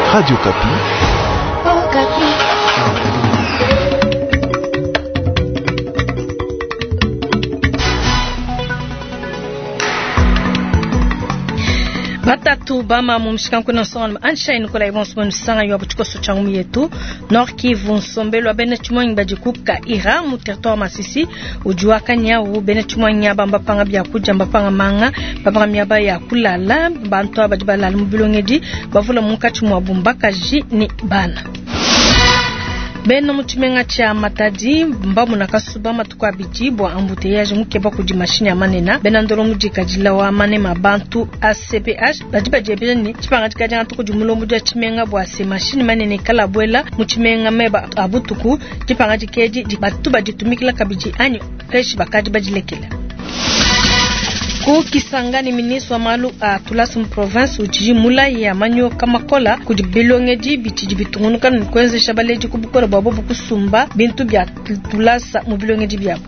Radio Okapi. Okapi. Batatu bama mumshika kuna sona ansha nikola yonso musanga yo abuchikoso changu yetu Nord Kivu Nsombelo bene chumwanyi bajikuka ira mu territoire Masisi ujua kanya u bene chumwanyi bamba panga bya kuja mbapanga manga bapanga myaba ya kulala bantu abajibala mu bilongedi bavula mukachi mu abumbaka ji ni bana beno muchimenga cha matadi mbamu nakasuba matukwa bijibwa ambuteyage mukeba kuji mashini ya manena benandoro mujika jila wa mane mabantu ACPH bajiba jebeni chipanga chikaja ntuku jumulo mujwa chimenga bwa se mashini manene kala bwela muchimenga meba abutuku chipanga jikeji batu bajitumikila kabiji anyo keshi bakaji bajilekela ku Kisangani ministre wa malu a Tulasi province ujiji mula ya manyo kamakola kujibilongeji bichiji bitungunuka nkwenze shabaleji kubukora babo bukusumba bintu bya Tulasa mu bilongeji byabo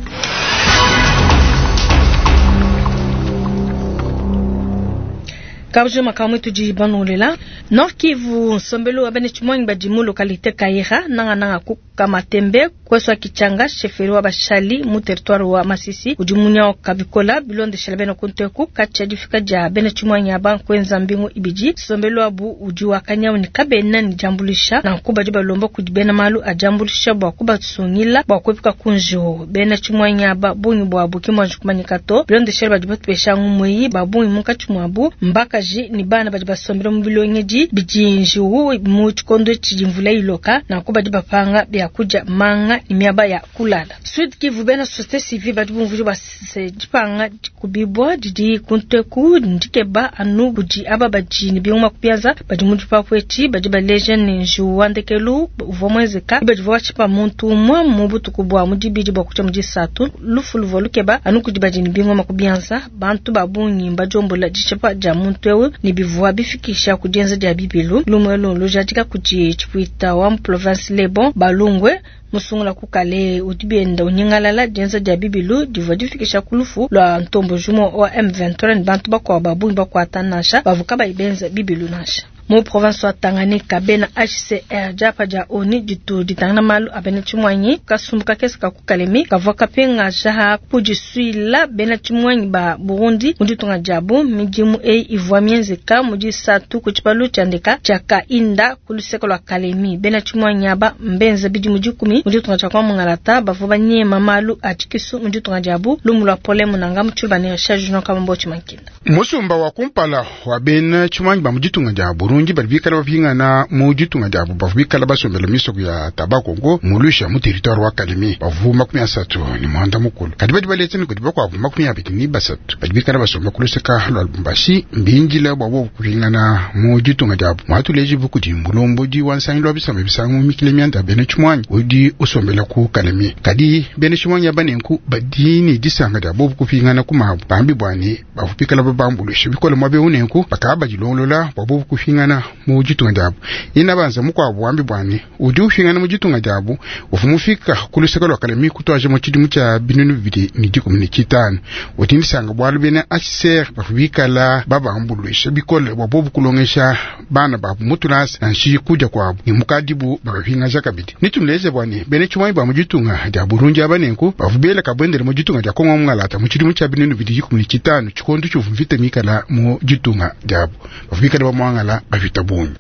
kabje makamu tujibanulela Nord Kivu Nsombelo abene chumwanyi bajimu lokalite Kaira nanga kama tembe kweswa kichanga sheferi wa bashali mu territoire wa Masisi ujumunya kabikola bilonde shalabeno kunteku kacha difika ja bene chumwanyi abankwenza mbingu ibiji Nsombelo abu ujua kanyawo ni kabena ni jambulisha na kuba jiba lomba kujibena malu ajambulisha bwa kuba tsungila bwa kwepika kunjo bene chumwanyi abunyi bwa bukimwa jukumanyikato bilonde shalaba jibatu beshangu mweyi babunyi muka chumwabu mbaka ji ni bana bajiba Nsombelo mu bilongeji bijinji mu chikondo chijimvula iloka na kuba jiba panga bya kuja manga imiaba ya kulala Sud Kivu bena société civile badibungu ba sejipanga kubibwa didi kunteku ndikeba anu buji aba bajini byuma kupiaza bajimudu pakweti bajiba legend nju wandekelu uvomwezeka bajiva chipa muntu mwa mubutu kubwa mujibiji bwa kucha muji satu lufulu volukeba anu kujibajini byuma makubianza bantu babunyi mbajombola jichepa ja muntu ewe ni bivua bifikisha kujenza ja bibilu lumwelo lojatika kuji chipuita wa province lebon balungwe musungula kukale utibenda unyingalala jenza ja bibilu divodifikisha kulufu lwa ntombo jumo wa M23 bantu bakwa babunyi bakwa tanasha bavuka baibenza bibilu nasha mu province wa Tanganyika bena HCR japa ja oni jitu ditangana malu abena chumwanyi kasumbuka kesa kukalemi kavoka penga jaha kujisuila bena chumwanyi ba Burundi mujitunga jabu mijimu ivwa mienzeka muji satu kuchipalu chandeka chaka inda kuluseko lwa kalemi bena chumwanyi aba mbenza biji mujikumi mujitunga chakwa mungalata bavuba nyema malu atikisu mujitunga jabu lumulwa pole munanga mchulba ne shajuno kama mbochi mankinda musumba wa kumpala wa bena chumwanyi ba mujitunga jabu Burundi balibikala bavinga na mujitunga jabu bavubikala basombela misoko ya Tabakongo mulusha mu territoire wa Kalemi bavuma 13 ni mwanda mukulu kadi baletse ni kudi bakwa vuma 12 basatu balibikala basomba kuluseka lwa Lubumbashi mbinjila babo kuvinga na mujitunga jabu mwatuleji bukudi mbulombo di wansanyi lwa bisamba bisangu mikilemianda bene chumwanyi odi usombela ku Kalemi kadi bene chumwanyi abanenku badini disanga jabu kuvinga na kumabu bambi bwani bavubikala babambulusha bikola mwabe unenku bakaba jilolola babo kuvinga na mujitunga jabu inabanza mukwa bwambi bwani udi ufinga na mujitunga jabu ufumufika kuluseka lwa Kalemi kutwaje mu kidimu cha binunu bibiri ni 15 utindi sanga bwalu bena HCR bafubikala babambulwisha bikola babo kulongesha bana babu mutulas na shi kuja kwabo ni mukadibu bafinga jakabiti nitumleze bwani bene chumwanyi ba mujitunga jabu runja abanenku bafubela kabendele mujitunga ja kongo mngalata mu kidimu cha binunu bibiri 15 chikondo chufumvita mikala mujitunga jabu bafubikala bamwangala bafitabunyi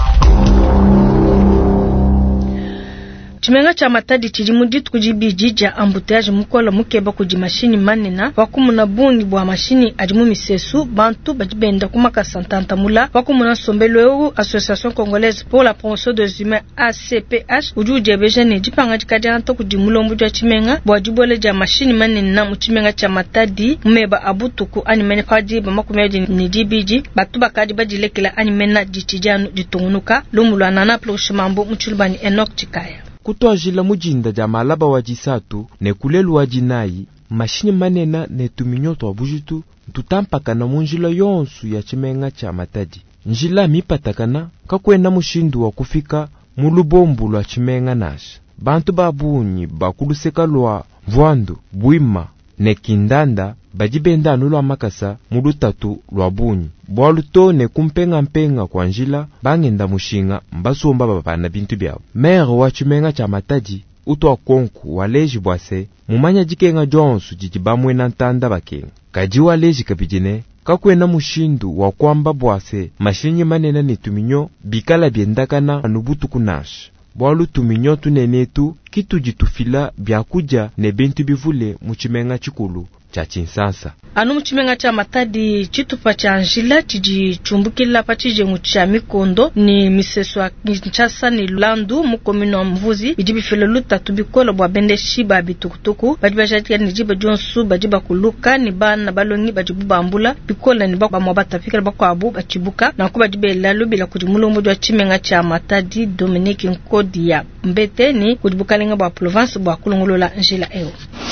chimenga cha matadi chiri muditu kujibijija ambuteyage mukola mukeba kujimashini manena wakumuna bungi bwa mashini ajimu misesu bantu bajibenda kumaka santanta mula wakumuna Nsombelo Association Congolaise pour la promotion des humains ACPH ujuje bejane jipanga jikaja nto kujimulo mbujwa chimenga bwa jibole ja mashini manena mu chimenga cha matadi meba abutuku animene kwaji bamakumeje ni dibiji batu bakadi bajilekela animena jichijanu jitungunuka lumulwa nana ploshimambo muchulbani Enoch Chikaya kutwajila mujinda ja malaba wa jisatu ne kulelu wa jinayi mashini manena ne tuminyoto wa bujutu tutampakana munjila yonsu ya chimenga cha matadi njila mipatakana kakwena mushindu wa kufika mulubombu lwa chimenga nasha bantu babunyi bakuluseka lwa Vwandu Bwima ne Kindanda bajibenda anu lwa makasa mulu tatu lwa bunyi bwalu to ne kumpenga kwa njila bangenda mushinga mbasomba babana bintu byabo. Maire wa chimenga cha Matadi utwa konku waleji bwase mumanya jikenga jonsu jijibamwe na ntanda bakenga kaji waleji kabijine kakwena mushindu wa kwamba bwase mashinyi manena ni tuminyo bikala byendakana anubutu kunash bwalu tuminyo tunenetu kitu jitufila byakuja ne bintu bivule muchimenga chikulu cha Chinsansa. Anu muchimenga cha Matadi chitupa cha Anjila chiji chumbukila pachije mucha Mikondo ni miseswa Kinshasa ni Landu mukomino wa Mvuzi bijibi filoluta tubikola bwa bende shiba bitukutuku bajiba jatika ni jiba jonsu bajiba kuluka ni bana balongi bajibu bambula bikola ni bakwa mwabata fikira bakwa abu bachibuka na kuba jibe lalu bila kujimulo mmoja wa chimenga cha Matadi Dominique Nkodi ya Mbete ni kujibuka lenga bwa Provence bwa kulungulola Anjila eo.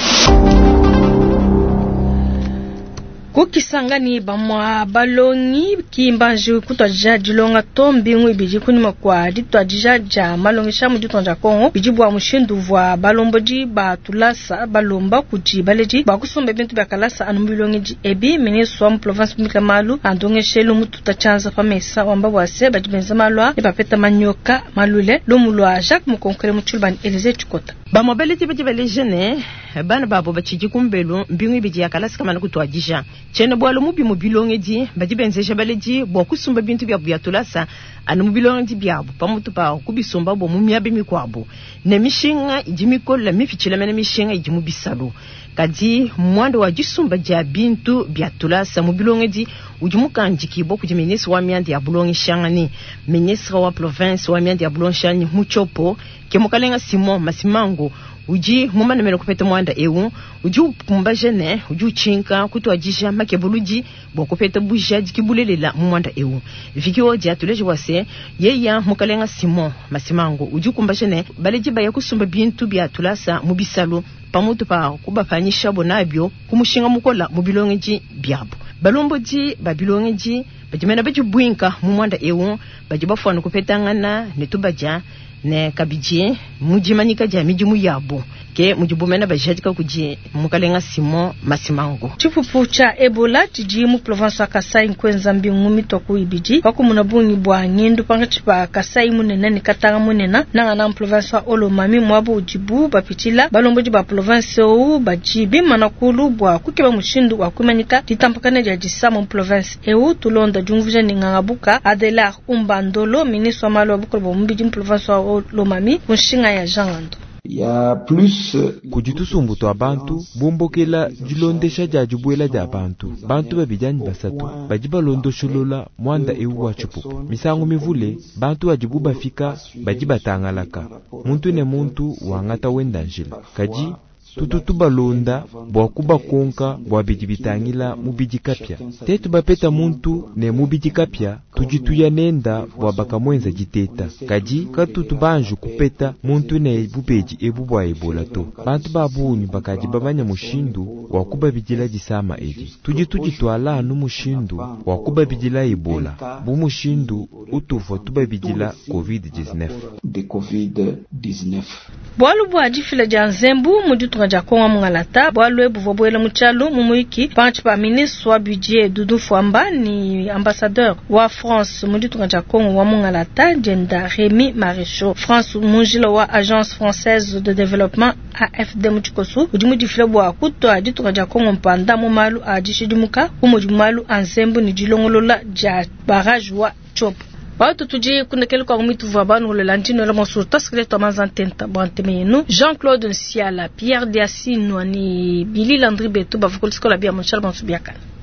Kukisangani bamwa balongi kimbanji kutwa jilonga tombingu ibiji kunima kwa ditwa jijaja malongi shamu jutonja Kongo bijibu wa mushindu vwa balomboji batulasa balomba kuji baleji bakusombe bintu bakalasa anumbilongi ji ebi ministre wa province publique malu andonge shelu mututa chanza pamesa wamba wase bajibenza malwa epapeta manyoka malule lomulwa Jacques mukonkere muchulbani Elise Chukota. Bamobeliti bajibele jene bana babo bachiji kumbelu mbingu ibiji yakalasa kama nakutwa jija chene bwalo mubi mubilonge di bajibenze baleji bwa kusumba bintu bya byatulasa anu mubilonge di byabo pamutu pa kubisomba bo mumyabe mikwabo ne mishinga ijimikola mifichila mena mishinga ijimubisalo kadi mwando wa jisumba ja bintu byatulasa mubilonge di ujimukanjiki bo kujimenesi wa myandi ya bulonge shangani ministre wa province wa myandi ya bulonge shani muchopo kemukalenga Simon Masimango uji mumana meno kupeta mwanda ewu uji kumba jene uji chinka kutwa jisha makebuluji bo kupeta buja jikibulelela mwanda ewu viki oji atuleji wase yeya mukalenga Simon Masimango uji kumba jene baleji baya kusumba bintu bya tulasa mubisalo pamutu pa kubafanyisha bonabyo kumushinga mukola mubilongeji byabo balomboji babilongeji bajimena bajibwinka mwanda ewu bajibafwana kupetangana netubaja ne kabije mujimanyika jamijimu yabo ke mujibumena bajadika kuji mukalenga Simon Masimango. Chifupu cha Ebola tijimu province Kasai nkwenza mbingumi toku ibiji wako munabungi bwa ngindu panga chipa Kasai munena ni katanga munena nanga na province wa Olomami mwabu ujibu bapitila balomboji ba province ou bajibi manakulu bwa kukiba mushindu wa kumanyika titampakane jajisa mu province eu tulonda jungvuja ni ngangabuka Adelar Umbandolo ministre wa malo bukolo bo mbiji mu province wa Olomami kunshinga ya Jangando. Ya plus kujitusumbutu abantu bumbokela jilondesha jajubuela ja bantu babijani basatu bajiba londo sholola mwanda ewu wa chupu misango mivule bantu wajibu bafika bajiba tangalaka muntu ne muntu wangata wenda njila kaji tututuba londa bwa kuba konka bwa bijibitangila mubiji kapya tetu bapeta muntu ne mubiji kapya tujituya nenda bwa bakamwenza jiteta kaji katutubanju kupeta muntu ne bubeji ebubwa Ebola to bantu babunyu bakaji babanya mushindu wa kuba bijila jisama eji tujitwala anu mushindu wa kuba bijila Ebola bu mushindu utufo tuba bijila COVID-19 bwalu bwa jifila janzembu mujutu ja Kongo mungalata bwalu ebu voboela muchalu mumuiki panchi pa ministre wa budget Doudou Fwamba ni ambassadeur wa France mujutu ja Kongo wa mungalata jenda Rémi Maréchaux France munjila wa agence française de développement AFD muchikosu ujimu jifila bwa kutwa jitu ja Kongo mpanda mumalu ajishidimuka umujumalu anzembu ni jilongolola ja barrage wa Chopo Watu tuji kunekele kwa umitu vabanu lelantino la monsur taskele to manzantenta bantemenu Jean-Claude Nsiala Pierre Diasino ni Billy Landry Beto bavukoliskola bia monchal bansubiaka